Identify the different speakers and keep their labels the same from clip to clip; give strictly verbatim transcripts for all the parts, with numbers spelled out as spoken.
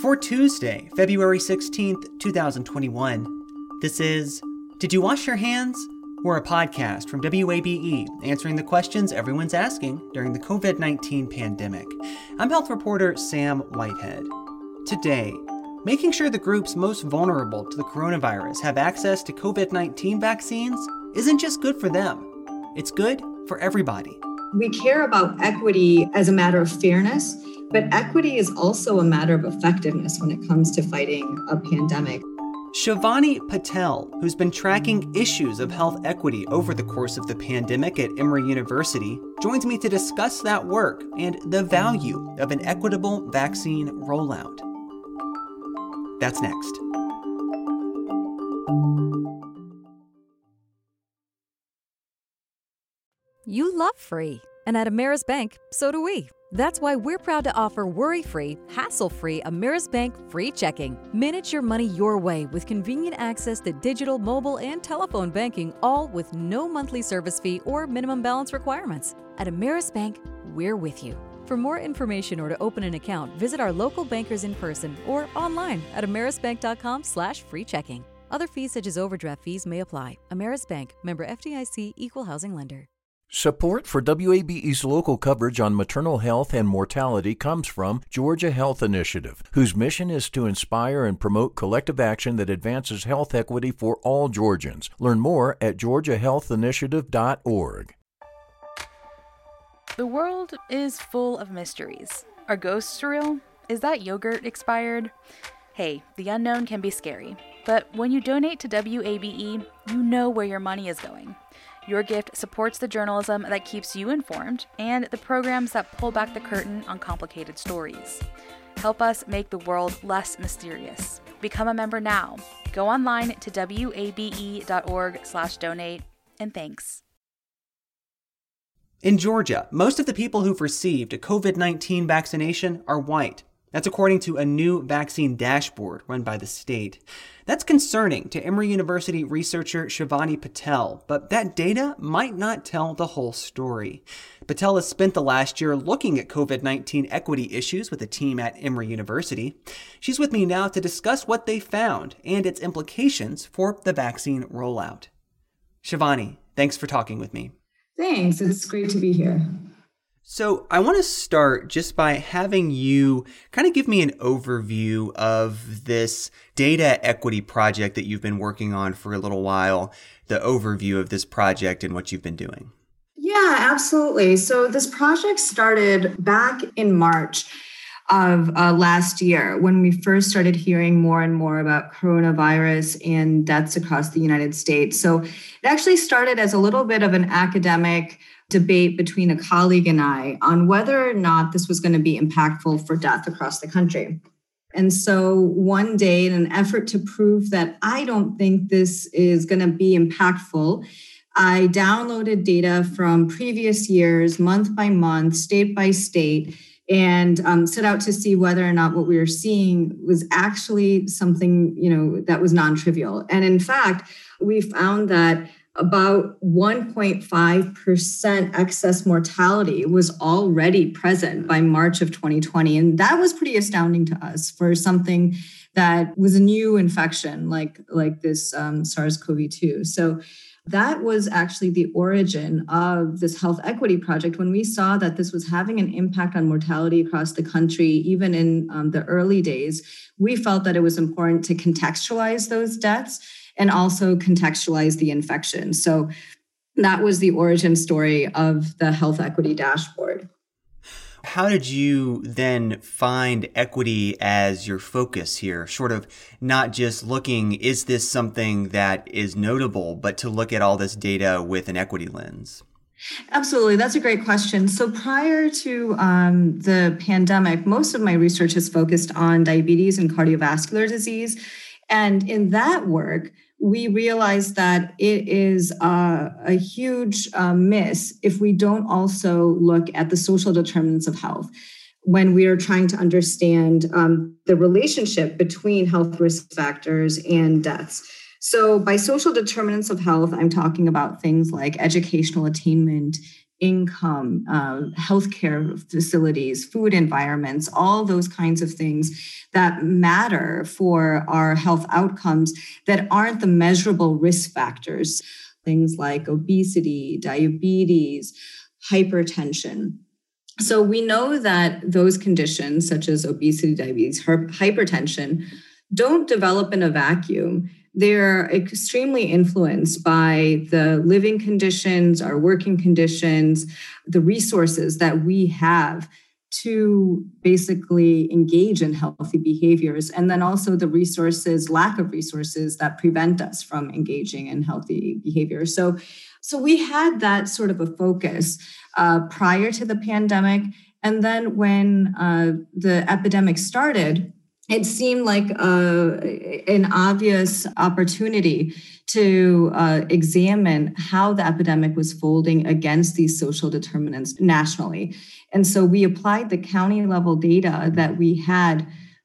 Speaker 1: for Tuesday, February sixteenth, twenty twenty-one. This is Did You Wash Your Hands? We're a podcast from W A B E answering the questions everyone's asking during the covid nineteen pandemic. I'm health reporter Sam Whitehead. Today, making sure the groups most vulnerable to the coronavirus have access to covid nineteen vaccines isn't just good for them. It's good for everybody.
Speaker 2: We care about equity as a matter of fairness, but equity is also a matter of effectiveness when it comes to fighting a pandemic.
Speaker 1: Shivani Patel, who's been tracking issues of health equity over the course of the pandemic at Emory University, joins me to discuss that work and the value of an equitable vaccine rollout. That's next.
Speaker 3: You love free, and at Ameris Bank, so do we. That's why we're proud to offer worry-free, hassle-free Ameris Bank free checking. Manage your money your way with convenient access to digital, mobile, and telephone banking, all with no monthly service fee or minimum balance requirements. At Ameris Bank, we're with you. For more information or to open an account, visit our local bankers in person or online at amerisbank.com slash free checking. Other fees such as overdraft fees may apply. Ameris Bank, member F D I C, equal housing lender.
Speaker 4: Support for W A B E's local coverage on maternal health and mortality comes from Georgia Health Initiative, whose mission is to inspire and promote collective action that advances health equity for all Georgians. Learn more at georgia health initiative dot org.
Speaker 5: The world is full of mysteries. Are ghosts real? Is that yogurt expired? Hey, the unknown can be scary, but when you donate to W A B E, you know where your money is going. Your gift supports the journalism that keeps you informed and the programs that pull back the curtain on complicated stories. Help us make the world less mysterious. Become a member now. Go online to W A B E dot org slash donate, and thanks.
Speaker 1: In Georgia, most of the people who've received a covid nineteen vaccination are white. That's according to a new vaccine dashboard run by the state. That's concerning to Emory University researcher Shivani Patel, but that data might not tell the whole story. Patel has spent the last year looking at covid nineteen equity issues with a team at Emory University. She's with me now to discuss what they found and its implications for the vaccine rollout. Shivani, thanks for talking with me.
Speaker 2: Thanks. It's great to be here.
Speaker 1: So I want to start just by having you kind of give me an overview of this data equity project that you've been working on for a little while, the overview of this project and what you've been doing.
Speaker 2: Yeah, absolutely. So this project started back in March of uh, last year when we first started hearing more and more about coronavirus and deaths across the United States. So it actually started as a little bit of an academic debate between a colleague and I on whether or not this was going to be impactful for death across the country. And so one day, in an effort to prove that I don't think this is going to be impactful, I downloaded data from previous years, month by month, state by state, and um, set out to see whether or not what we were seeing was actually something, you know, that was non-trivial. And in fact, we found that about one point five percent excess mortality was already present by March of twenty twenty. And that was pretty astounding to us for something that was a new infection like, like this um, SARS-C o V two. So that was actually the origin of this health equity project. When we saw that this was having an impact on mortality across the country, even in um, the early days, we felt that it was important to contextualize those deaths and also contextualize the infection. So that was the origin story of the health equity dashboard.
Speaker 1: How did you then find equity as your focus here? Sort of not just looking, is this something that is notable, but to look at all this data with an equity lens?
Speaker 2: Absolutely. That's a great question. So prior to um, the pandemic, most of my research is focused on diabetes and cardiovascular disease. And in that work, we realized that it is a, a huge uh, miss if we don't also look at the social determinants of health when we are trying to understand um, the relationship between health risk factors and deaths. So by social determinants of health, I'm talking about things like educational attainment, income, uh, healthcare facilities, food environments, all those kinds of things that matter for our health outcomes that aren't the measurable risk factors, things like obesity, diabetes, hypertension. So we know that those conditions, such as obesity, diabetes, hypertension, don't develop in a vacuum. They're extremely influenced by the living conditions, our working conditions, the resources that we have to basically engage in healthy behaviors, and then also the resources, lack of resources that prevent us from engaging in healthy behaviors. So, so we had that sort of a focus uh, prior to the pandemic. And then when uh, the epidemic started, it seemed like uh, an obvious opportunity to uh, examine how the epidemic was folding against these social determinants nationally. And so we applied the county level data that we had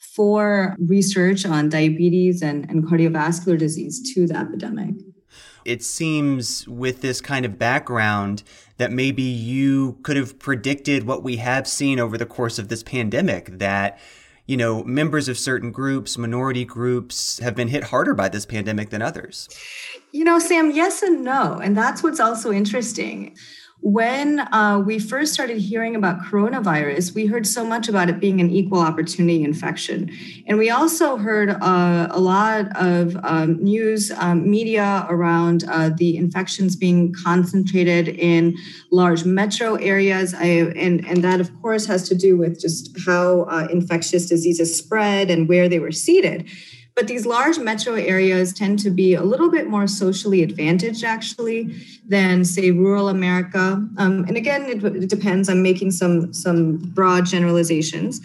Speaker 2: for research on diabetes and, and cardiovascular disease to the epidemic.
Speaker 1: It seems with this kind of background that maybe you could have predicted what we have seen over the course of this pandemic, that you know, members of certain groups, minority groups have been hit harder by this pandemic than others.
Speaker 2: You know, Sam, yes and no. And that's what's also interesting. When uh, we first started hearing about coronavirus, we heard so much about it being an equal opportunity infection. And we also heard uh, a lot of um, news um, media around uh, the infections being concentrated in large metro areas. I, and, and that, of course, has to do with just how uh, infectious diseases spread and where they were seated. But these large metro areas tend to be a little bit more socially advantaged, actually, than, say, rural America. Um, and again, it, it depends. I'm making some, some broad generalizations.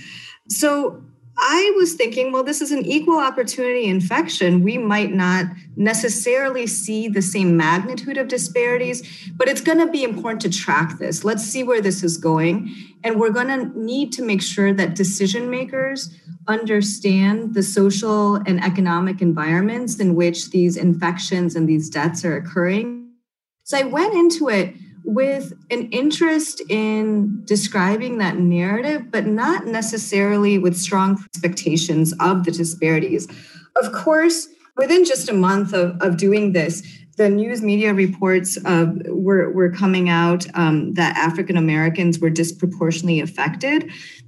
Speaker 2: So I was thinking, well, this is an equal opportunity infection. We might not necessarily see the same magnitude of disparities, but it's going to be important to track this. Let's see where this is going. And we're going to need to make sure that decision makers understand the social and economic environments in which these infections and these deaths are occurring. So I went into it with an interest in describing that narrative, but not necessarily with strong expectations of the disparities. Of course, within just a month of, of doing this, the news media reports uh, were, were coming out um, that African Americans were disproportionately affected.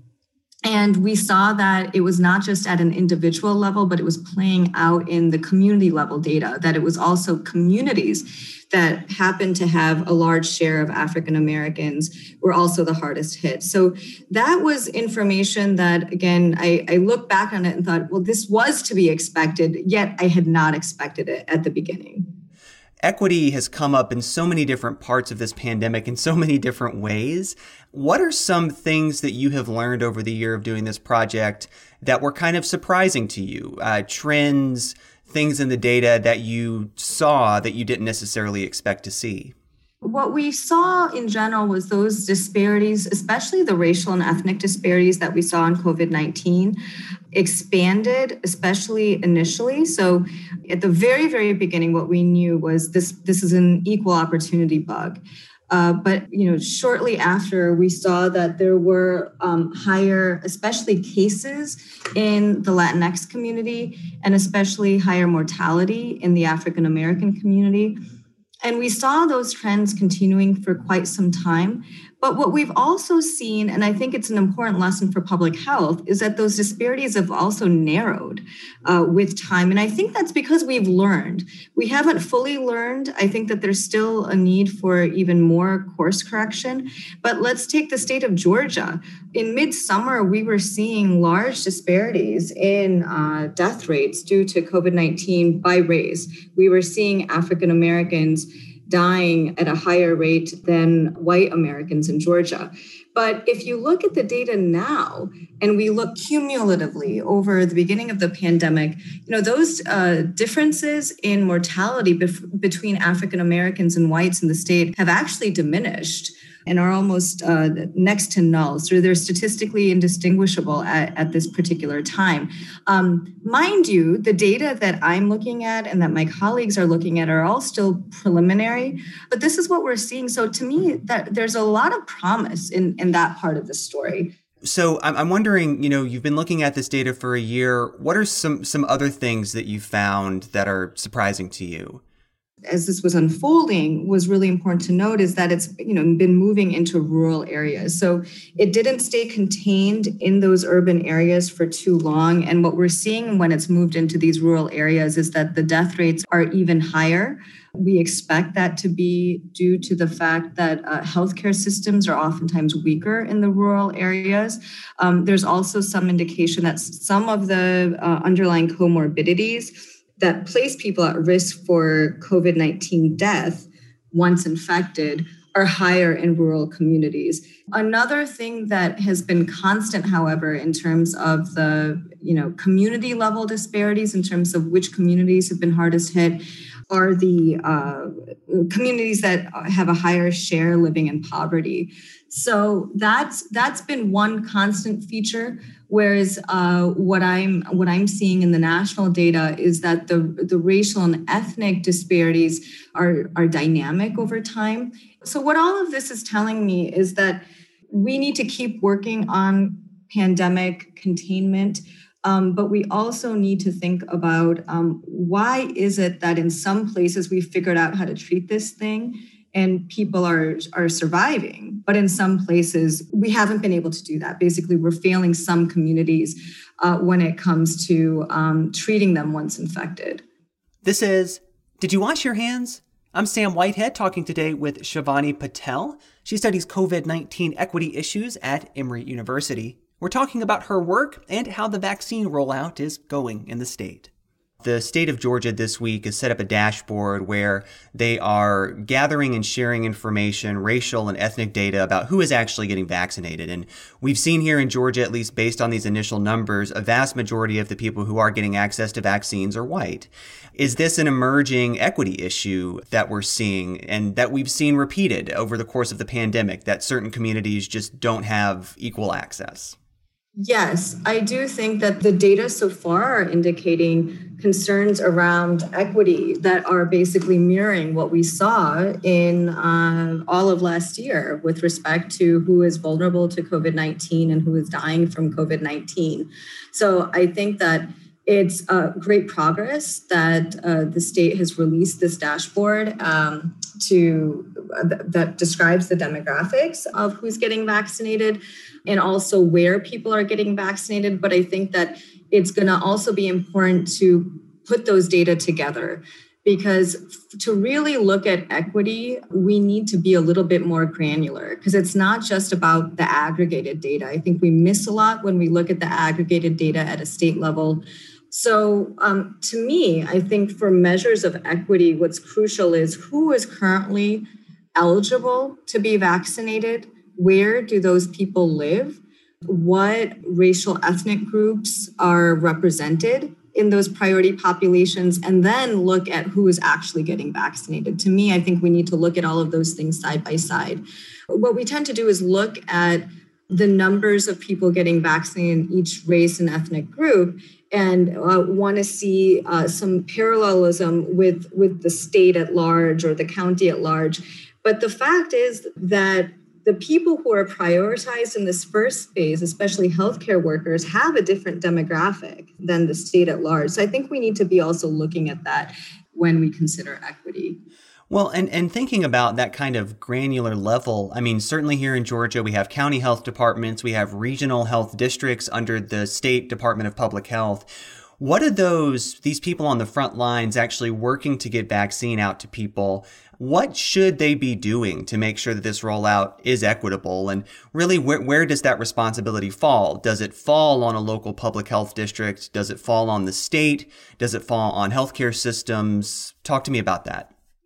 Speaker 2: And we saw that it was not just at an individual level, but it was playing out in the community level data, that it was also communities that happened to have a large share of African Americans were also the hardest hit. So that was information that, again, I, I look back on it and thought, well, this was to be expected, yet I had not expected it at the beginning.
Speaker 1: Equity has come up in so many different parts of this pandemic in so many different ways. What are some things that you have learned over the year of doing this project that were kind of surprising to you? Uh, trends, things in the data that you saw that you didn't necessarily expect to see?
Speaker 2: What we saw in general was those disparities, especially the racial and ethnic disparities that we saw in COVID nineteen, expanded, especially initially. So at the very, very beginning, what we knew was this, this is an equal opportunity bug. Uh, but, you know, shortly after, we saw that there were um, higher, especially cases in the Latinx community, and especially higher mortality in the African American community. And we saw those trends continuing for quite some time. But what we've also seen, and I think it's an important lesson for public health, is that those disparities have also narrowed uh, with time. And I think that's because we've learned. We haven't fully learned. I think that there's still a need for even more course correction. But let's take the state of Georgia. In midsummer, we were seeing large disparities in uh, death rates due to COVID nineteen by race. We were seeing African Americans dying at a higher rate than white Americans in Georgia. But if you look at the data now, and we look cumulatively over the beginning of the pandemic, you know, those uh, differences in mortality bef- between African Americans and whites in the state have actually diminished and are almost uh, next to null. So they're statistically indistinguishable at, at this particular time. Um, mind you, the data that I'm looking at and that my colleagues are looking at are all still preliminary, but this is what we're seeing. So to me, that there's a lot of promise in, in that part of the story.
Speaker 1: So I'm wondering, you know, you've been looking at this data for a year. What are some some other things that you found that are surprising to you?
Speaker 2: As this was unfolding, was really important to note is that it's, you know, been moving into rural areas. So it didn't stay contained in those urban areas for too long. And what we're seeing when it's moved into these rural areas is that the death rates are even higher. We expect that to be due to the fact that uh, healthcare systems are oftentimes weaker in the rural areas. Um, there's also some indication that some of the uh, underlying comorbidities that place people at risk for COVID nineteen death once infected are higher in rural communities. Another thing that has been constant, however, in terms of the, you know, community level disparities, in terms of which communities have been hardest hit, are the uh, communities that have a higher share living in poverty. So that's that's been one constant feature. Whereas uh, what I'm what I'm seeing in the national data is that the the racial and ethnic disparities are are dynamic over time. So what all of this is telling me is that we need to keep working on pandemic containment. Um, but we also need to think about um, why is it that in some places we figured out how to treat this thing and people are, are surviving, but in some places we haven't been able to do that. Basically, we're failing some communities uh, when it comes to um, treating them once infected.
Speaker 1: This is Did You Wash Your Hands? I'm Sam Whitehead talking today with Shivani Patel. She studies COVID nineteen equity issues at Emory University. We're talking about her work and how the vaccine rollout is going in the state. The state of Georgia this week has set up a dashboard where they are gathering and sharing information, racial and ethnic data about who is actually getting vaccinated. And we've seen here in Georgia, at least based on these initial numbers, a vast majority of the people who are getting access to vaccines are white. Is this an emerging equity issue that we're seeing and that we've seen repeated over the course of the pandemic, that certain communities just don't have equal access?
Speaker 2: Yes, I do think that the data so far are indicating concerns around equity that are basically mirroring what we saw in uh, all of last year with respect to who is vulnerable to COVID nineteen and who is dying from COVID nineteen. So I think that it's uh, great progress that uh, the state has released this dashboard um, to uh, th- that describes the demographics of who's getting vaccinated and also where people are getting vaccinated. But I think that it's going to also be important to put those data together, because f- to really look at equity, we need to be a little bit more granular, because it's not just about the aggregated data. I think we miss a lot when we look at the aggregated data at a state level. So um, to me, I think for measures of equity, what's crucial is who is currently eligible to be vaccinated. Where do those people live? What racial ethnic groups are represented in those priority populations? And then look at who is actually getting vaccinated. To me, I think we need to look at all of those things side by side. What we tend to do is look at the numbers of people getting vaccinated in each race and ethnic group and uh, want to see uh, some parallelism with, with the state at large or the county at large. But the fact is that the people who are prioritized in this first phase, especially healthcare workers, have a different demographic than the state at large. So I think we need to be also looking at that when we consider equity.
Speaker 1: Well, and, and thinking about that kind of granular level, I mean, certainly here in Georgia, we have county health departments, we have regional health districts under the state Department of Public Health. What are those, these people on the front lines actually working to get vaccine out to people? What should they be doing to make sure that this rollout is equitable? And really, where, where does that responsibility fall? Does it fall on a local public health district? Does it fall on the state? Does it fall on healthcare systems? Talk to me about that.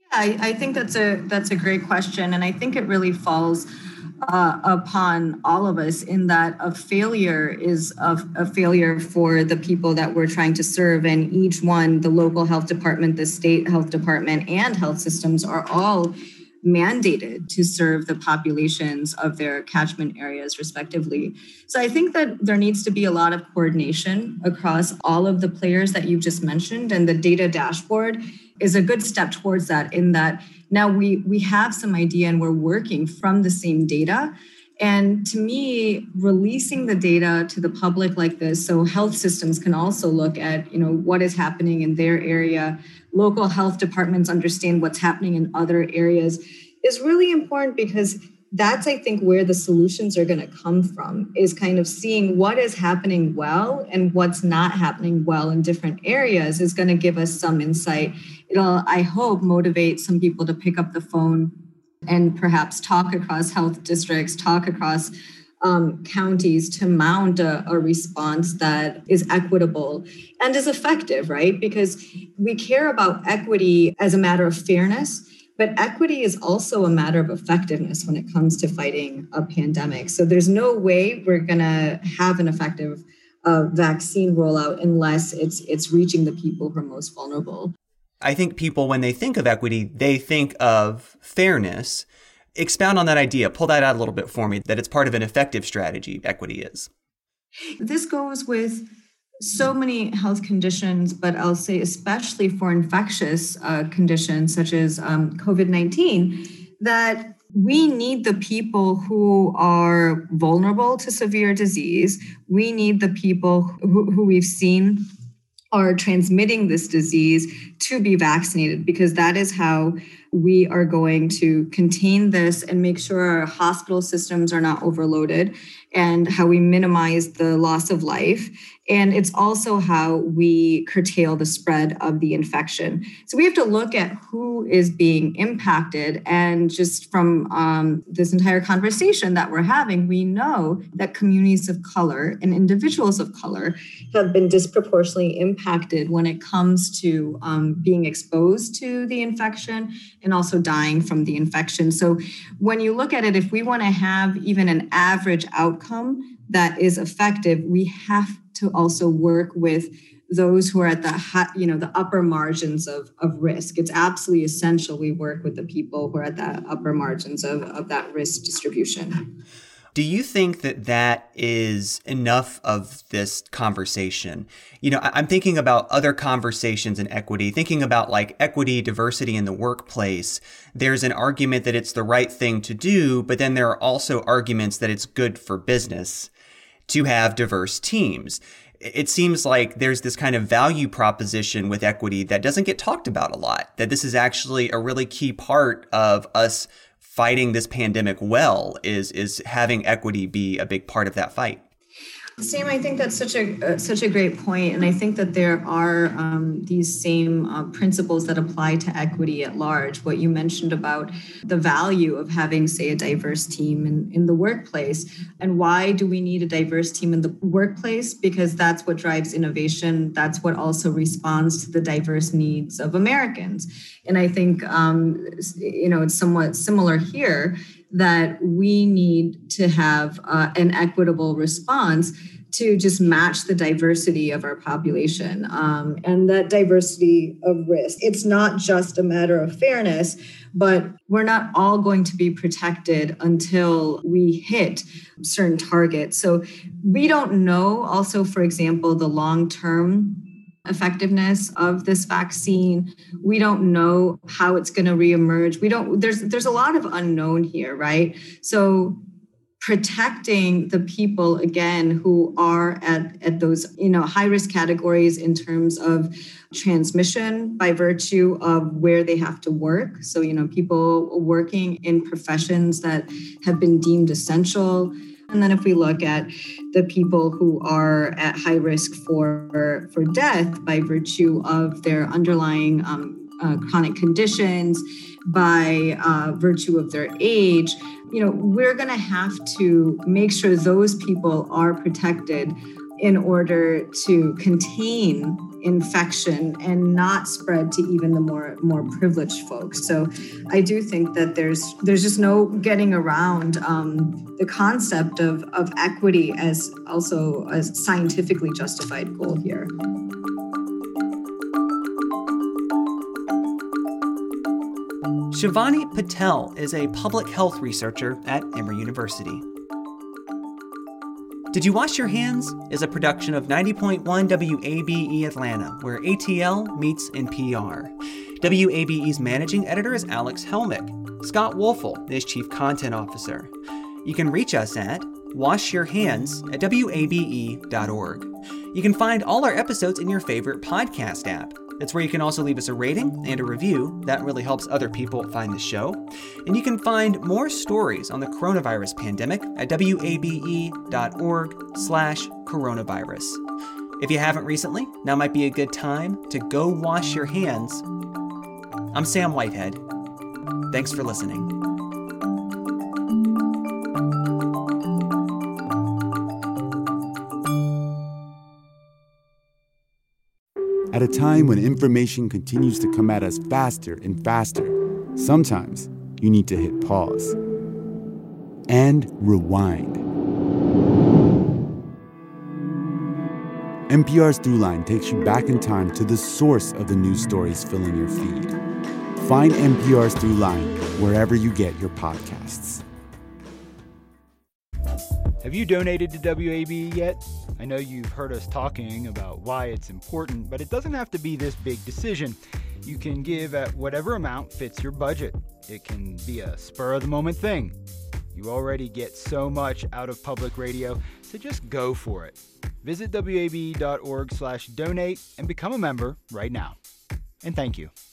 Speaker 2: I, I think that's a that's a great question. And I think it really falls uh, upon all of us in that a failure is a, a failure for the people that we're trying to serve. And each one, the local health department, the state health department, and health systems are all mandated to serve the populations of their catchment areas respectively. So I think that there needs to be a lot of coordination across all of the players that you just mentioned, and the data dashboard is a good step towards that, in that now we we have some idea and we're working from the same data. And to me, releasing the data to the public like this, so health systems can also look at, you know, what is happening in their area, local health departments understand what's happening in other areas, is really important, because that's, I think, where the solutions are going to come from, is kind of seeing what is happening well and what's not happening well in different areas is going to give us some insight. It'll, I hope, motivate some people to pick up the phone and perhaps talk across health districts, talk across um, counties to mount a, a response that is equitable and is effective, right? Because we care about equity as a matter of fairness, but equity is also a matter of effectiveness when it comes to fighting a pandemic. So there's no way we're going to have an effective uh, vaccine rollout unless it's it's reaching the people who are most vulnerable.
Speaker 1: I think people, when they think of equity, they think of fairness. Expound on that idea. Pull that out a little bit for me, that it's part of an effective strategy, equity is.
Speaker 2: This goes with so many health conditions, but I'll say especially for infectious uh, conditions such as um, COVID nineteen, that we need the people who are vulnerable to severe disease. We need the people who, who we've seen are transmitting this disease to be vaccinated, because that is how we are going to contain this and make sure our hospital systems are not overloaded, and how we minimize the loss of life. And it's also how we curtail the spread of the infection. So we have to look at who is being impacted. And just from um, this entire conversation that we're having, we know that communities of color and individuals of color have been disproportionately impacted when it comes to um, being exposed to the infection and also dying from the infection. So when you look at it, if we want to have even an average outcome that is effective, we have to also work with those who are at the high, you know, the upper margins of, of risk. It's absolutely essential we work with the people who are at the upper margins of, of that risk distribution.
Speaker 1: Do you think that that is enough of this conversation? You know, I'm thinking about other conversations in equity, thinking about like equity, diversity in the workplace. There's an argument that it's the right thing to do, but then there are also arguments that it's good for business to have diverse teams. It seems like there's this kind of value proposition with equity that doesn't get talked about a lot, that this is actually a really key part of us fighting this pandemic well, is is having equity be a big part of that fight.
Speaker 2: Sam, I think that's such a uh, such a great point, and I think that there are um, these same uh, principles that apply to equity at large. What you mentioned about the value of having, say, a diverse team in, in the workplace, and why do we need a diverse team in the workplace? Because that's what drives innovation. That's what also responds to the diverse needs of Americans. And I think um, you know it's somewhat similar here, that we need to have uh, an equitable response to just match the diversity of our population um, and that diversity of risk. It's not just a matter of fairness, but we're not all going to be protected until we hit certain targets. So we don't know also, for example, the long-term effectiveness of this vaccine. We don't know how it's going to reemerge. We don't, there's, there's a lot of unknown here, right? So protecting the people, again, who are at, at those, you know, high risk categories in terms of transmission by virtue of where they have to work. So, you know, people working in professions that have been deemed essential. And then if we look at the people who are at high risk for, for death by virtue of their underlying um, uh, chronic conditions, by uh, virtue of their age, you know, we're going to have to make sure those people are protected in order to contain infection and not spread to even the more more privileged folks. So I do think that there's there's just no getting around um, the concept of, of equity as also a scientifically justified goal here.
Speaker 1: Shivani Patel is a public health researcher at Emory University. Did You Wash Your Hands is a production of ninety point one W A B E Atlanta, where A T L meets N P R. W A B E's managing editor is Alex Helmick. Scott Wolfel is chief content officer. You can reach us at washyourhands at W A B E dot org. You can find all our episodes in your favorite podcast app. That's where you can also leave us a rating and a review. That really helps other people find the show. And you can find more stories on the coronavirus pandemic at W A B E dot org slash coronavirus. If you haven't recently, now might be a good time to go wash your hands. I'm Sam Whitehead. Thanks for listening.
Speaker 6: At a time when information continues to come at us faster and faster, sometimes you need to hit pause and rewind. N P R's Throughline takes you back in time to the source of the news stories filling your feed. Find N P R's Throughline wherever you get your podcasts.
Speaker 7: Have you donated to W A B E yet? I know you've heard us talking about why it's important, but it doesn't have to be this big decision. You can give at whatever amount fits your budget. It can be a spur-of-the-moment thing. You already get so much out of public radio, so just go for it. Visit W A B E dot org slash donate and become a member right now. And thank you.